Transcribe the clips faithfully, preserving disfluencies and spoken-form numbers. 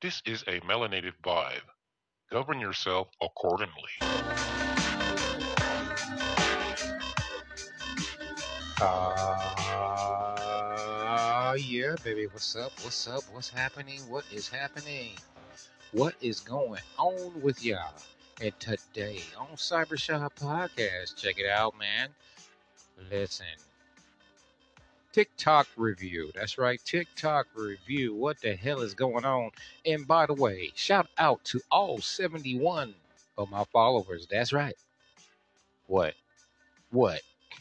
This is a melanated vibe. Govern yourself accordingly. Uh, yeah, baby. What's up? What's up? What's happening? What is happening? What is going on with y'all? And today on Cybershop Podcast, check it out, man. Listen, TikTok review. That's right, TikTok review. What the hell is going on? And by the way, shout out to all seventy-one of my followers. That's right. What? What?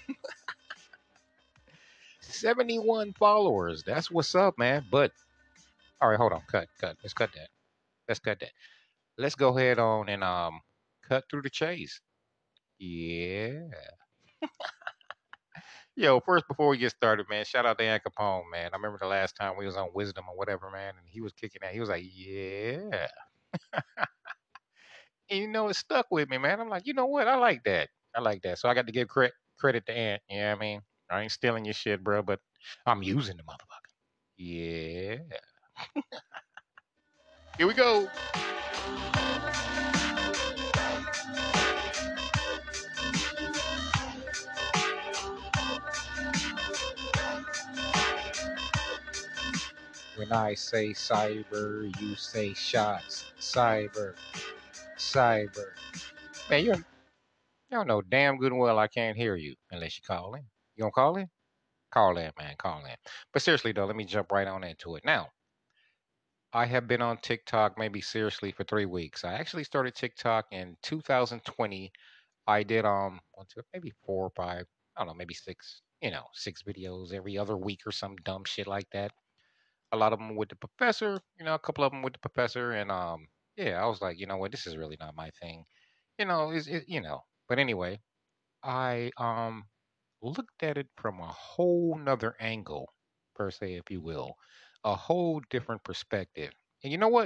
seventy-one followers. That's what's up, man. But all right, hold on. Cut, cut. Let's cut that. Let's cut that. Let's go ahead on and um cut through the chase. Yeah. Yo, first before we get started, man, shout out to Ann Capone, man. I remember the last time we was on Wisdom or whatever, man, and he was kicking that. He was like, yeah. And you know, it stuck with me, man. I'm like, you know what? I like that. I like that. So I got to give cre- credit to Ant. You know what I mean? I ain't stealing your shit, bro, but I'm using the motherfucker. Yeah. Here we go. When I say cyber, you say shots. Cyber, cyber. Man, you don't know damn good and well I can't hear you unless you call in. You gonna call in? Call in, man. Call in. But seriously though, let me jump right on into it. Now, I have been on TikTok maybe seriously for three weeks. I actually started TikTok in two thousand twenty. I did um one, two, maybe four or five, I don't know, maybe six, you know, six videos every other week or some dumb shit like that. A lot of them with the professor, you know, a couple of them with the professor, and um, yeah, I was like, you know what, this is really not my thing, you know, is it, you know. But anyway, I um looked at it from a whole nother angle, per se, if you will, a whole different perspective. And you know what?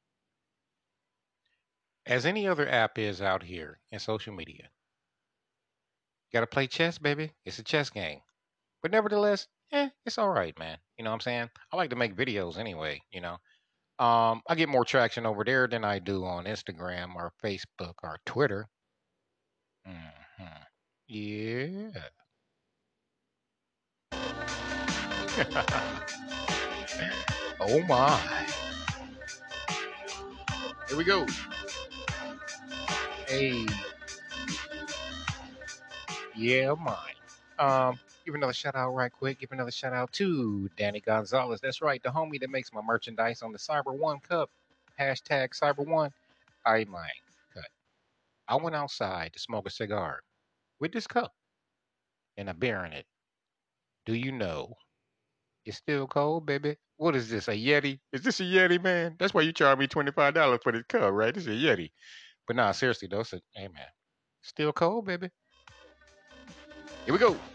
As any other app is out here in social media, you gotta play chess, baby. It's a chess game. But nevertheless, eh, it's all right, man. You know what I'm saying? I like to make videos anyway, you know. Um, I get more traction over there than I do on Instagram or Facebook or Twitter. Hmm. Yeah. Oh my. Here we go. Hey, yeah, mine. Um, give another shout out right quick. Give another shout out to Danny Gonzalez. That's right, the homie that makes my merchandise on the Cyber One Cup. Hashtag Cyber One. I mine. Cut. I went outside to smoke a cigar with this cup and a beer in it. Do you know it's still cold, baby? What is this? A Yeti? Is this a Yeti, man? That's why you charge me twenty five dollars for this cup, right? This is a Yeti. But nah, seriously though, it's a, hey man, still cold, baby. Here we go.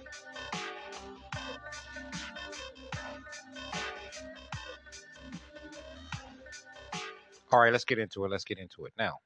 All right, let's get into it. Let's get into it now.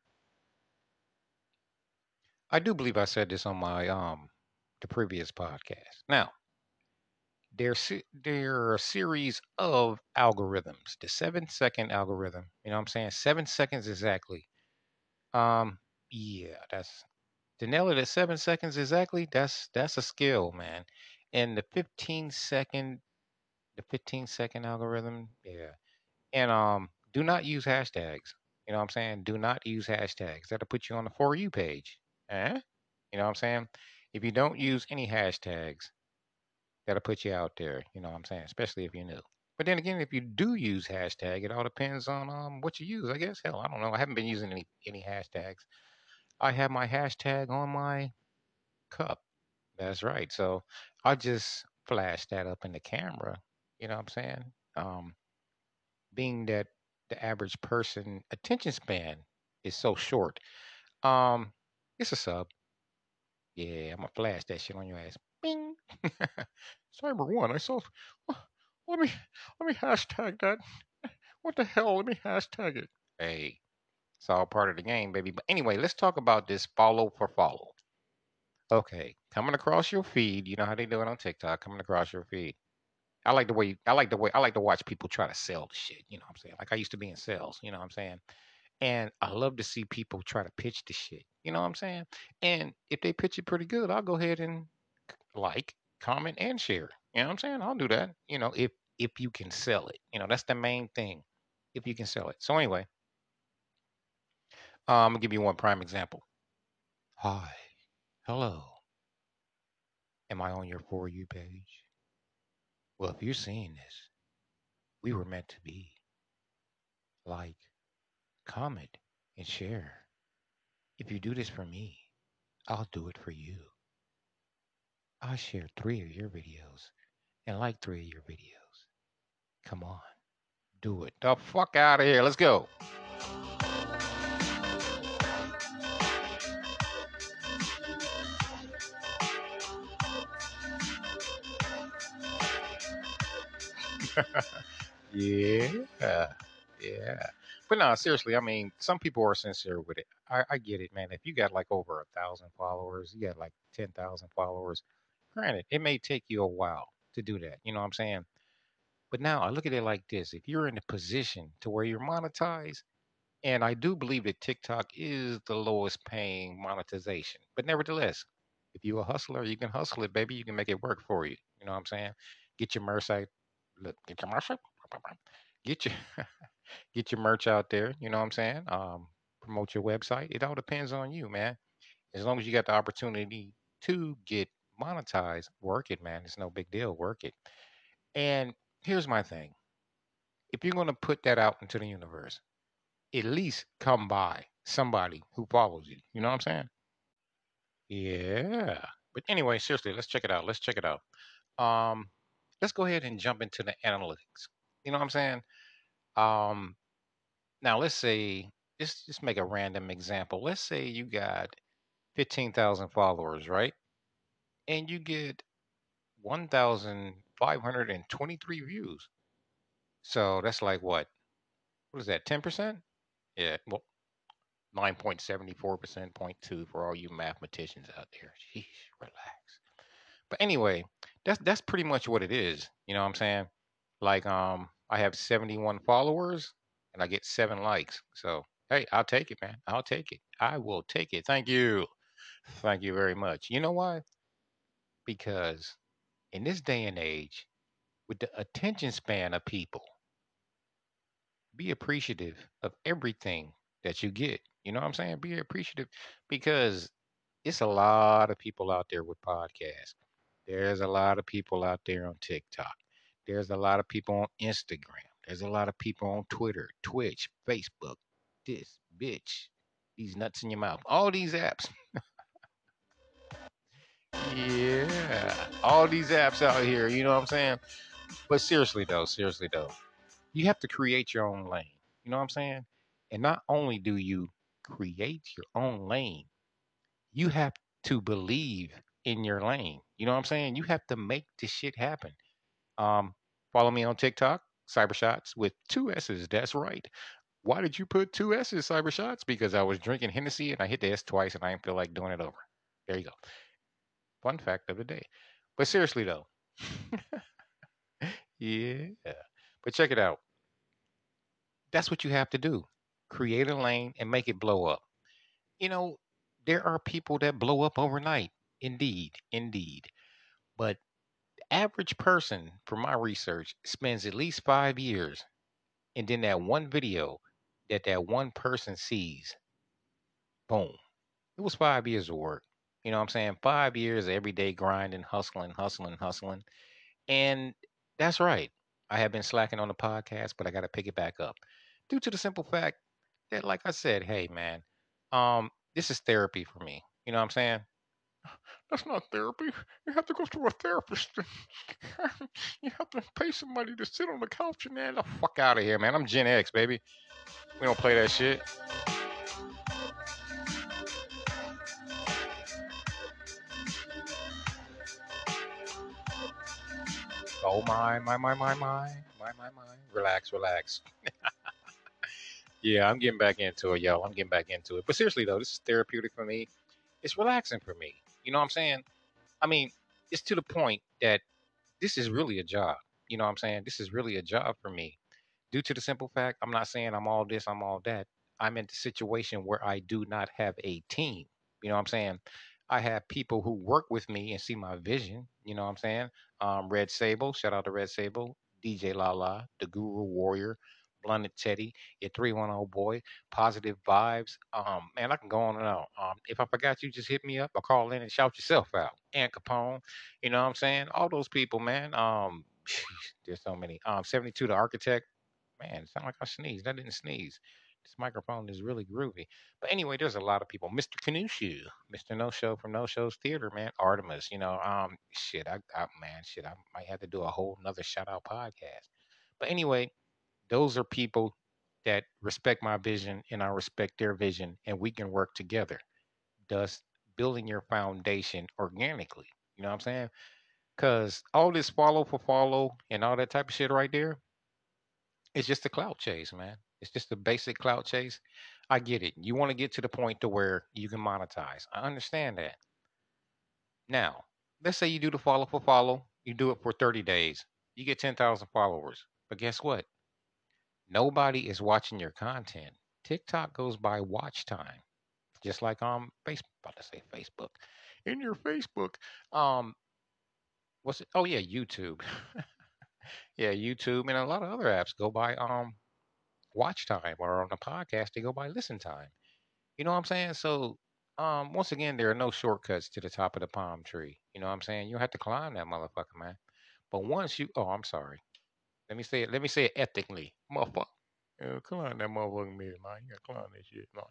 I do believe I said this on my um the previous podcast. Now, there's there are a series of algorithms. The seven second algorithm. You know what I'm saying? Seven seconds exactly. Um, yeah, that's to nail it at seven seconds exactly. That's that's a skill, man. And the fifteen second, the fifteen second algorithm. Yeah, and um, do not use hashtags. You know what I'm saying? Do not use hashtags. That'll put you on the for you page. Eh? You know what I'm saying? If you don't use any hashtags, that'll put you out there. You know what I'm saying? Especially if you're new. But then again, if you do use hashtag, it all depends on um what you use. I guess. Hell, I don't know. I haven't been using any any hashtags. I have my hashtag on my cup. That's right. So I just flash that up in the camera. You know what I'm saying? Um, being that the average person attention span is so short, um, it's a sub. Yeah, I'm gonna flash that shit on your ass. Bing. Cyber one. I saw. oh, Let me let me hashtag that. What the hell? Let me hashtag it. Hey, it's all part of the game, baby. But anyway, let's talk about this follow for follow. Okay, coming across your feed, you know how they do it on TikTok, coming across your feed. I like the way I like the way I like to watch people try to sell the shit. You know what I'm saying? Like I used to be in sales. You know what I'm saying? And I love to see people try to pitch the shit. You know what I'm saying? And if they pitch it pretty good, I'll go ahead and like, comment, and share. You know what I'm saying? I'll do that. You know, if if you can sell it. You know, that's the main thing. If you can sell it. So anyway, um, I'm gonna give you one prime example. Hi, hello. Am I on your For You page? Well, if you're seeing this, we were meant to be. Like, comment, and share. If you do this for me, I'll do it for you. I'll share three of your videos and like three of your videos. Come on, do it. The fuck out of here. Let's go. Yeah, yeah. But no, seriously, I mean, some people are sincere with it. I, I get it, man. If you got like over a thousand followers, you got like ten thousand followers. Granted, it may take you a while to do that. You know what I'm saying? But now I look at it like this: if you're in a position to where you're monetized, and I do believe that TikTok is the lowest paying monetization, but nevertheless, if you're a hustler, you can hustle it, baby. You can make it work for you. You know what I'm saying? Get your merch out. Look, get your merch. Get your get your merch out there. You know what I'm saying? Um, promote your website. It all depends on you, man. As long as you got the opportunity to get monetized, work it, man. It's no big deal. Work it. And here's my thing: if you're going to put that out into the universe, at least come by somebody who follows you. You know what I'm saying? Yeah. But anyway, seriously, let's check it out. Let's check it out. Um, let's go ahead and jump into the analytics. You know what I'm saying? Um, now let's say just just make a random example. Let's say you got fifteen thousand followers, right? And you get one thousand five hundred twenty-three views. So that's like what? What is that? ten percent? Yeah. Well, nine point seven four percent, zero point two for all you mathematicians out there. Sheesh, relax. But anyway, that's that's pretty much what it is. You know what I'm saying? Like um I have seventy-one followers and I get seven likes. So, hey, I'll take it, man. I'll take it. I will take it. Thank you. Thank you very much. You know why? Because in this day and age, with the attention span of people, be appreciative of everything that you get. You know what I'm saying? Be appreciative because it's a lot of people out there with podcasts. There's a lot of people out there on TikTok. There's a lot of people on Instagram. There's a lot of people on Twitter, Twitch, Facebook, this, bitch, these nuts in your mouth. All these apps. Yeah. All these apps out here, you know what I'm saying? But seriously though, seriously though, you have to create your own lane. You know what I'm saying? And not only do you create your own lane, you have to believe in your lane. You know what I'm saying? You have to make this shit happen. Um, follow me on TikTok, Cybershots with two S's. That's right. Why did you put two S's, Cybershots? Because I was drinking Hennessy and I hit the S twice and I didn't feel like doing it over. There you go. Fun fact of the day. But seriously though, yeah. But check it out. That's what you have to do. Create a lane and make it blow up. You know, there are people that blow up overnight. Indeed, indeed. But the average person, from my research, spends at least five years, and then that one video that that one person sees, boom, it was five years of work. You know what I'm saying? Five years of everyday grinding, hustling, hustling, hustling. And that's right. I have been slacking on the podcast, but I got to pick it back up due to the simple fact that, like I said, hey, man, um, this is therapy for me. You know what I'm saying? That's not therapy. You have to go to a therapist. You have to pay somebody to sit on the couch and man, the fuck out of here, man. I'm Gen X, baby. We don't play that shit. Oh my, my, my, my, my, my, my, my. Relax, relax. Yeah, I'm getting back into it, yo. I'm getting back into it. But seriously though, this is therapeutic for me. It's relaxing for me. You know what I'm saying? I mean, it's to the point that this is really a job. You know what I'm saying? This is really a job for me. Due to the simple fact, I'm not saying I'm all this, I'm all that. I'm in the situation where I do not have a team. You know what I'm saying? I have people who work with me and see my vision. You know what I'm saying? Um, Red Sable, shout out to Red Sable, D J Lala, the Guru Warrior, Blunted Teddy, your three one zero boy, Positive Vibes. Um, man, I can go on and on. Um, if I forgot you, just hit me up or call in and shout yourself out. And Capone, you know what I'm saying? All those people, man. Um, there's so many. Um, seventy-two, the architect. Man, it sounded like I sneezed. I didn't sneeze. This microphone is really groovy. But anyway, there's a lot of people. mister Canushu, mister No Show from No Show's Theater, man. Artemis, you know, um, shit, I, I man, shit, I might have to do a whole nother shout out podcast. But anyway, those are people that respect my vision and I respect their vision, and we can work together. Thus, building your foundation organically. You know what I'm saying? Because all this follow for follow and all that type of shit right there, it's just a clout chase, man. It's just a basic clout chase. I get it. You want to get to the point to where you can monetize. I understand that. Now, let's say you do the follow for follow. You do it for thirty days. You get ten thousand followers. But guess what? Nobody is watching your content. TikTok goes by watch time, just like um Facebook. About to say Facebook. In your Facebook, um, what's it? Oh yeah, YouTube. Yeah, YouTube and a lot of other apps go by um watch time, or on the podcast they go by listen time. You know what I'm saying? So um once again, there are no shortcuts to the top of the palm tree. You know what I'm saying? You have to climb that motherfucker, man. But once you oh, I'm sorry. Let me say it, let me say it ethically. Motherfucker. Yeah, climb that motherfucking man, man. You gotta climb that shit, man.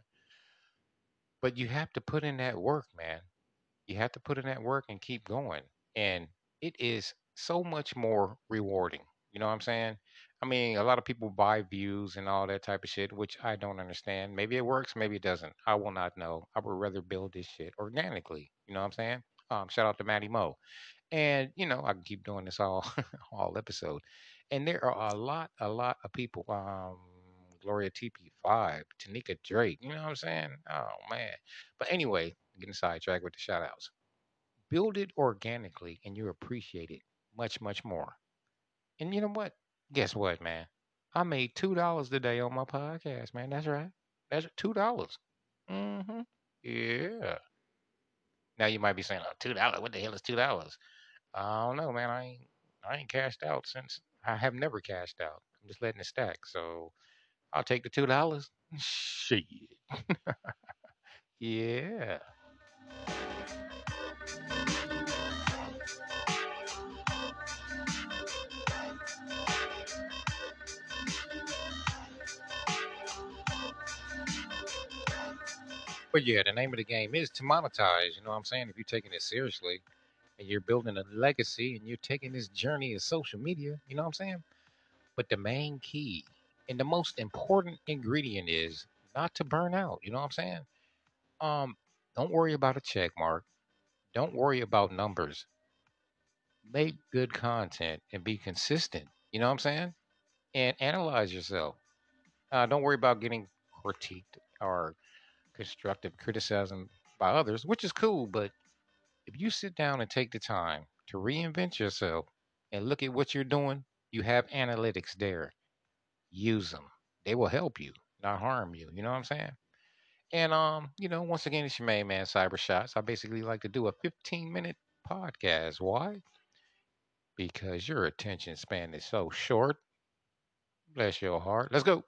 But you have to put in that work, man. You have to put in that work and keep going. And it is so much more rewarding. You know what I'm saying? I mean, a lot of people buy views and all that type of shit, which I don't understand. Maybe it works, maybe it doesn't. I will not know. I would rather build this shit organically. You know what I'm saying? Um, shout out to Matty Mo. And, you know, I can keep doing this all all episode. And there are a lot, a lot of people. Um, Gloria T P five, Tanika Drake. You know what I'm saying? Oh man. But anyway, getting sidetracked with the shout outs. Build it organically and you appreciate it much, much more. And you know what? Guess what, man? I made two dollars today on my podcast, man. That's right. That's two dollars. Mm-hmm. Yeah. Now you might be saying, "Oh, two dollars? What the hell is two dollars?" I don't know, man. I ain't I ain't cashed out since I have never cashed out. I'm just letting it stack. So I'll take the two dollars. Shit. Yeah. But yeah, the name of the game is to monetize. You know what I'm saying? If you're taking it seriously and you're building a legacy and you're taking this journey of social media, you know what I'm saying? But the main key and the most important ingredient is not to burn out. You know what I'm saying? Um, don't worry about a check mark. Don't worry about numbers. Make good content and be consistent. You know what I'm saying? And analyze yourself. Uh, don't worry about getting critiqued or constructive criticism by others, which is cool. But if you sit down and take the time to reinvent yourself and look at what you're doing, you have analytics there. Use them. They will help you, not harm you. You know what I'm saying? And um, you know, once again, it's your main man, Cyber Shots. I basically like to do a fifteen minute podcast. Why? Because your attention span is so short. Bless your heart. Let's go.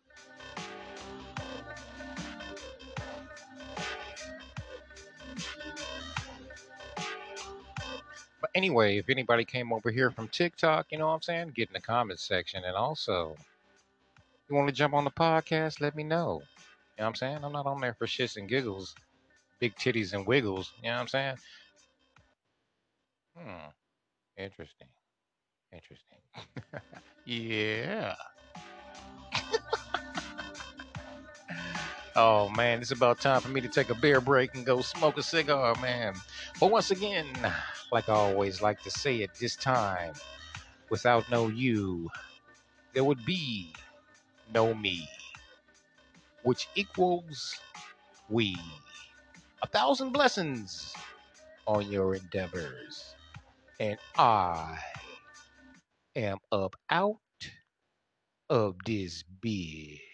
But anyway, if anybody came over here from TikTok, you know what I'm saying? Get in the comments section. And also, you want to jump on the podcast, let me know. You know what I'm saying? I'm not on there for shits and giggles, big titties and wiggles. You know what I'm saying? Hmm. Interesting. Interesting. Yeah. Oh man, it's about time for me to take a beer break and go smoke a cigar, man. But once again, like I always like to say at this time, without no you, there would be no me, which equals we. A thousand blessings on your endeavors. And I am up out of this bitch.